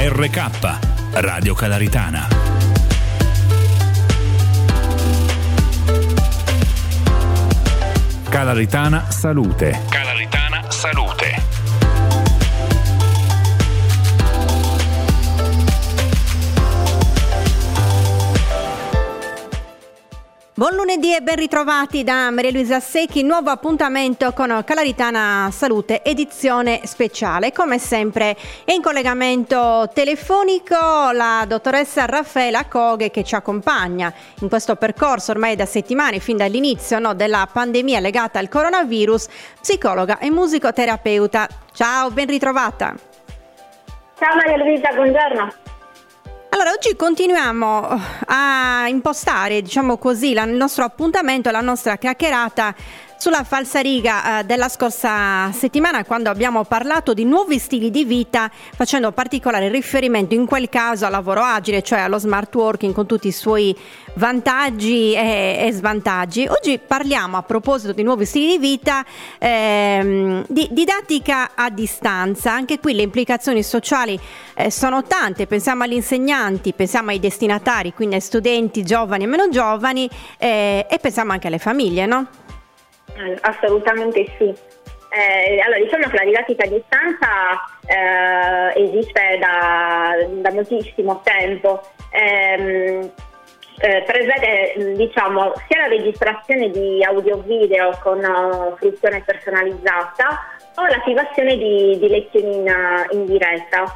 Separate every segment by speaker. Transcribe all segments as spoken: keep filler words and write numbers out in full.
Speaker 1: R K, Radio Calaritana. Calaritana Salute. Calaritana Salute.
Speaker 2: Buon lunedì e ben ritrovati da Maria Luisa Secchi, nuovo appuntamento con Calaritana Salute, edizione speciale. Come sempre è in collegamento telefonico la dottoressa Raffaela Coghe, che ci accompagna in questo percorso ormai da settimane, fin dall'inizio no, della pandemia legata al coronavirus, psicologa e musicoterapeuta. Ciao, ben ritrovata.
Speaker 3: Ciao Maria Luisa, buongiorno.
Speaker 2: Allora, oggi continuiamo a impostare, diciamo così, la, il nostro appuntamento, la nostra chiacchierata sulla falsariga eh, della scorsa settimana, quando abbiamo parlato di nuovi stili di vita, facendo particolare riferimento in quel caso al lavoro agile, cioè allo smart working con tutti i suoi vantaggi e, e svantaggi. Oggi parliamo, a proposito di nuovi stili di vita, ehm, di didattica a distanza. Anche qui le implicazioni sociali eh, sono tante, pensiamo agli insegnanti, pensiamo ai destinatari, quindi ai studenti giovani e meno giovani, eh, e pensiamo anche alle famiglie, no?
Speaker 3: Assolutamente sì. Eh, allora, diciamo che la didattica a distanza eh, esiste da, da moltissimo tempo. Eh, eh, prevede, diciamo, sia la registrazione di audio-video con uh, fruizione personalizzata o l'attivazione di, di lezioni in, in diretta.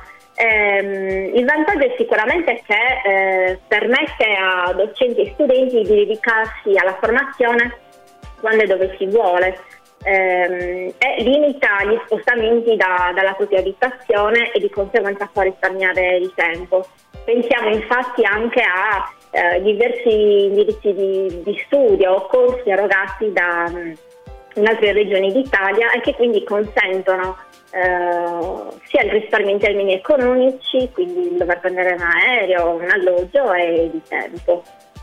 Speaker 3: Eh, il vantaggio è sicuramente che eh, permette a docenti e studenti di dedicarsi alla formazione quando e dove si vuole, ehm, e limita gli spostamenti da, dalla propria abitazione e di conseguenza fa risparmiare il tempo. Pensiamo infatti anche a eh, diversi indirizzi di, di studio o corsi erogati da, in altre regioni d'Italia e che quindi consentono eh, sia il risparmio in termini economici, quindi il dover prendere un aereo, un alloggio e di tempo.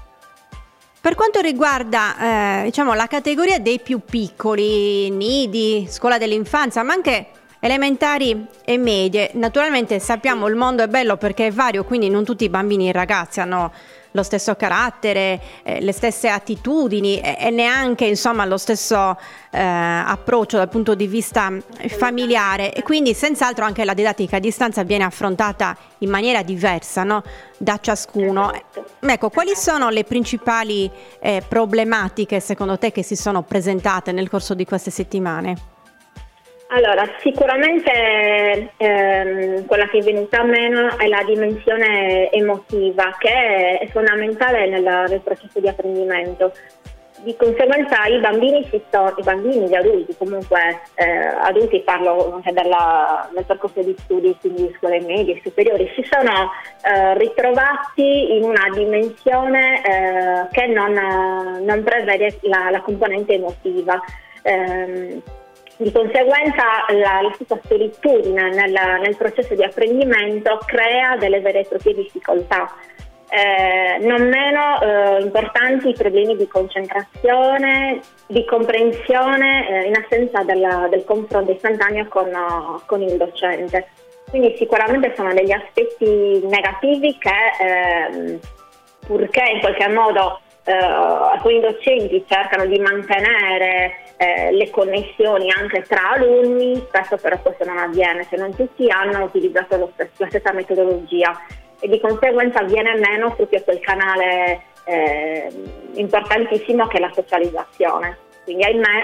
Speaker 2: Per quanto riguarda eh, diciamo, la categoria dei più piccoli, nidi, scuola dell'infanzia, ma anche elementari e medie, naturalmente sappiamo il mondo è bello perché è vario, quindi non tutti i bambini e i ragazzi hanno lo stesso carattere, eh, le stesse attitudini e, e neanche insomma lo stesso eh, approccio dal punto di vista familiare, e quindi senz'altro anche la didattica a distanza viene affrontata in maniera diversa, no? Da ciascuno. Ecco, quali sono le principali eh, problematiche secondo te che si sono presentate nel corso di queste settimane?
Speaker 3: Allora, sicuramente ehm, quella che è venuta meno è la dimensione emotiva, che è fondamentale nel, nel processo di apprendimento. Di conseguenza i bambini, si sono, i bambini, gli adulti, comunque eh, adulti parlo anche della, nel percorso di studi, quindi scuole medie e superiori, si sono eh, ritrovati in una dimensione eh, che non, non prevede la, la componente emotiva. Eh, Di conseguenza la, la stessa solitudine nel, nel processo di apprendimento crea delle vere e proprie difficoltà. Eh, non meno eh, importanti i problemi di concentrazione, di comprensione eh, in assenza della, del confronto istantaneo con, con il docente. Quindi sicuramente sono degli aspetti negativi che eh, purché in qualche modo eh, alcuni docenti cercano di mantenere Eh, le connessioni anche tra alunni, spesso però questo non avviene, se non tutti hanno utilizzato lo stesso, la stessa metodologia, e di conseguenza viene meno proprio quel canale eh, importantissimo che è la socializzazione. Quindi ahimè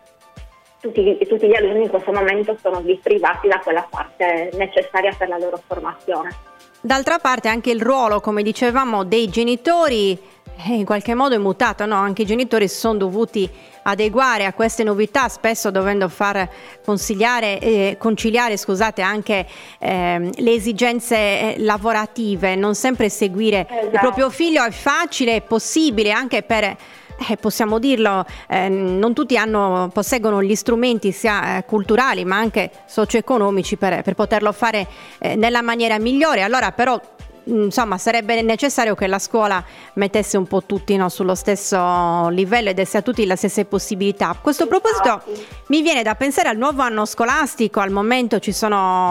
Speaker 3: tutti, tutti gli alunni in questo momento sono privati da quella parte necessaria per la loro formazione.
Speaker 2: D'altra parte anche il ruolo, come dicevamo, dei genitori eh, in qualche modo è mutato, no? Anche i genitori si sono dovuti adeguare a queste novità, spesso dovendo far consigliare, eh, conciliare scusate, anche eh, le esigenze eh, lavorative, non sempre seguire esatto. Il proprio figlio è facile, è possibile anche per eh, possiamo dirlo, eh, non tutti hanno, posseggono gli strumenti sia eh, culturali ma anche socio-economici per, per poterlo fare eh, nella maniera migliore. Allora però insomma sarebbe necessario che la scuola mettesse un po' tutti, no, sullo stesso livello e desse a tutti le stesse possibilità. A questo proposito mi viene da pensare al nuovo anno scolastico. Al momento ci sono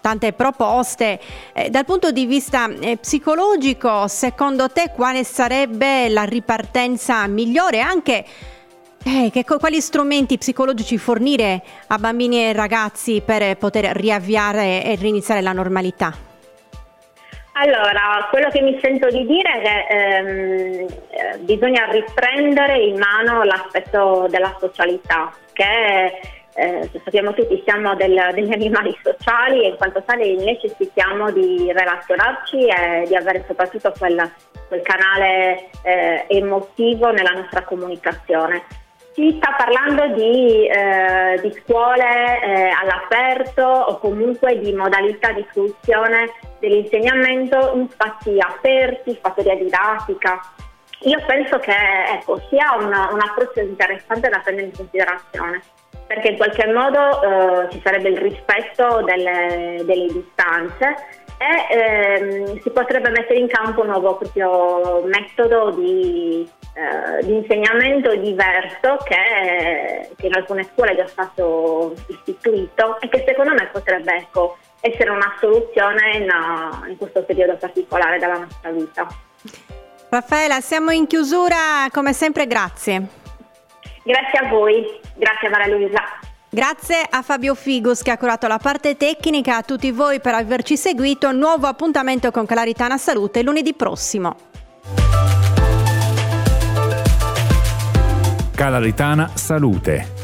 Speaker 2: tante proposte. Eh, dal punto di vista eh, psicologico, secondo te quale sarebbe la ripartenza migliore? Anche eh, che, quali strumenti psicologici fornire a bambini e ragazzi per poter riavviare e riniziare la normalità?
Speaker 3: Allora, quello che mi sento di dire è che ehm, eh, bisogna riprendere in mano l'aspetto della socialità, che Eh, sappiamo tutti, siamo del, degli animali sociali e in quanto tali necessitiamo di relazionarci e di avere soprattutto quel, quel canale eh, emotivo nella nostra comunicazione. Si sta parlando di, eh, di scuole eh, all'aperto o comunque di modalità di fruizione dell'insegnamento in spazi aperti, fattoria didattica. Io penso che ecco, sia un, un approccio interessante da prendere in considerazione, perché in qualche modo eh, ci sarebbe il rispetto delle, delle distanze e ehm, si potrebbe mettere in campo un nuovo proprio metodo di, eh, di insegnamento diverso che, che in alcune scuole è già stato istituito e che secondo me potrebbe ecco, essere una soluzione in, in questo periodo particolare della nostra vita.
Speaker 2: Raffaela, siamo in chiusura, come sempre grazie.
Speaker 3: Grazie a voi, grazie a Maria Luisa.
Speaker 2: Grazie a Fabio Figus che ha curato la parte tecnica, a tutti voi per averci seguito. Nuovo appuntamento con Calaritana Salute lunedì prossimo.
Speaker 1: Calaritana Salute.